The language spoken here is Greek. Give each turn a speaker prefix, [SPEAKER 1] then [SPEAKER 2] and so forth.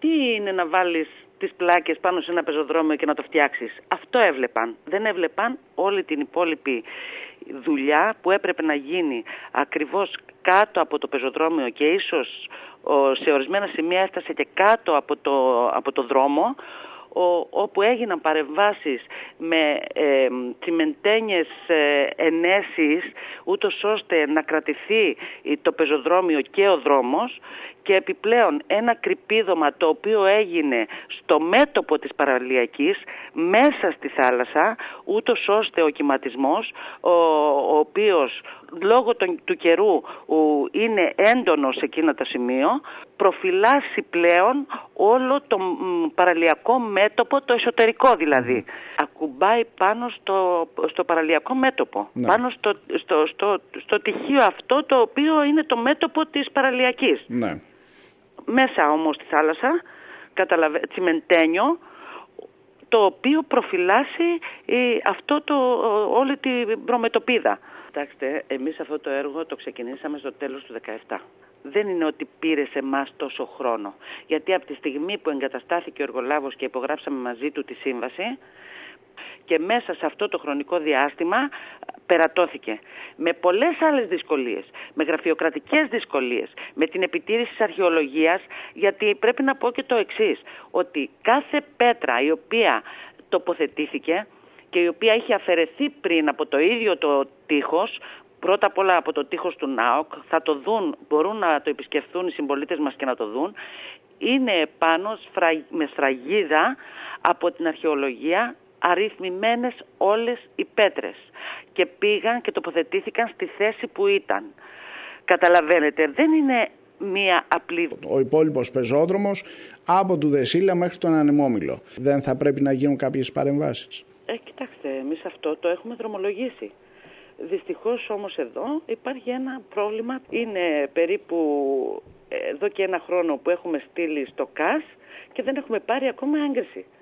[SPEAKER 1] Τι είναι να βάλεις τις πλάκες πάνω σε ένα πεζοδρόμιο και να το φτιάξεις? Αυτό έβλεπαν. Δεν έβλεπαν όλη την υπόλοιπη δουλειά που έπρεπε να γίνει ακριβώς κάτω από το πεζοδρόμιο και ίσως σε ορισμένα σημεία έφτασε και κάτω από το δρόμο, όπου έγιναν παρεμβάσεις με τσιμεντένιες ενέσεις, ούτως ώστε να κρατηθεί το πεζοδρόμιο και ο δρόμος, και επιπλέον ένα κρυπίδωμα το οποίο έγινε στο μέτωπο της παραλιακής μέσα στη θάλασσα, ούτως ώστε ο κυματισμός, ο οποίος λόγω του καιρού είναι έντονος σε εκείνο το σημείο, προφυλάσσει πλέον όλο το παραλιακό μέτωπο, το εσωτερικό δηλαδή. Ακουμπάει πάνω στο παραλιακό μέτωπο, πάνω στο τυχείο αυτό το οποίο είναι το μέτωπο της παραλιακής.
[SPEAKER 2] Ναι.
[SPEAKER 1] Μέσα όμως στη θάλασσα, τσιμεντένιο, το οποίο προφυλάσσει όλη την προμετωπίδα. Κοιτάξτε, εμείς αυτό το έργο το ξεκινήσαμε στο τέλος του 2017. Δεν είναι ότι πήρε σε εμάς τόσο χρόνο. Γιατί από τη στιγμή που εγκαταστάθηκε ο εργολάβος και υπογράψαμε μαζί του τη σύμβαση, και μέσα σε αυτό το χρονικό διάστημα περατώθηκε με πολλές άλλες δυσκολίες, με γραφειοκρατικές δυσκολίες, με την επιτήρηση της αρχαιολογίας, γιατί πρέπει να πω και το εξής, ότι κάθε πέτρα η οποία τοποθετήθηκε και η οποία είχε αφαιρεθεί πριν από το ίδιο το τείχος, πρώτα απ' όλα από το τείχος του ΝΑΟΚ, θα το δουν, μπορούν να το επισκεφθούν οι συμπολίτες μας και να το δουν, είναι πάνω με σφραγίδα από την αρχαιολογία, αριθμημένες όλες οι πέτρες, και πήγαν και τοποθετήθηκαν στη θέση που ήταν. Καταλαβαίνετε, δεν είναι μία απλή...
[SPEAKER 2] Ο υπόλοιπος πεζόδρομος από του Δεσίλα μέχρι τον Ανεμόμυλο. Δεν θα πρέπει να γίνουν κάποιες παρεμβάσεις?
[SPEAKER 1] Κοιτάξτε, εμείς αυτό το έχουμε δρομολογήσει. Δυστυχώς όμως εδώ υπάρχει ένα πρόβλημα. Είναι περίπου εδώ και ένα χρόνο που έχουμε στείλει στο ΚΑΣ και δεν έχουμε πάρει ακόμα έγκριση.